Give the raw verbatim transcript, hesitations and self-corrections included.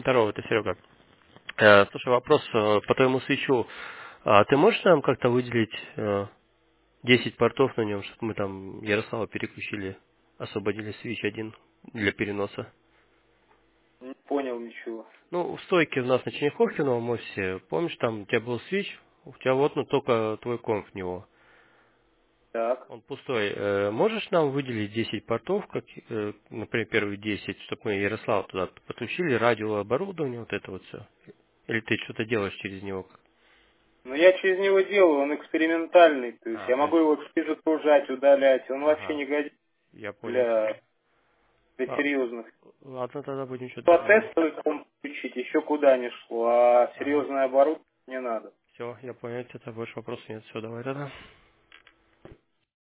Здорово, это Серега. Э, Слушай, вопрос э, по твоему свечу. А ты можешь нам как-то выделить э, десять портов на нем, чтобы мы там Ярослава переключили, освободили свич один для переноса? Не понял ничего. Ну, в стойке у нас на Черняховке в новом офисе, помнишь, там у тебя был свич, у тебя вот ну, только твой комп в него. Так. Он пустой. Э, Можешь нам выделить десять портов, как, э, например, первые десять, чтобы мы Ярослава туда подключили, радиооборудование, вот это вот все? Или ты что-то делаешь через него? Но я через него делаю, он экспериментальный, то есть А, я то могу есть, его перезагружать, удалять, он вообще ага, не годится я понял. для, для А, серьезных. ладно, тогда будем что-то По делать. тестовый комп включить еще куда не шло, а Ага. серьезное оборудование не надо. Все, я понял, это больше вопросов нет. Все, давай тогда.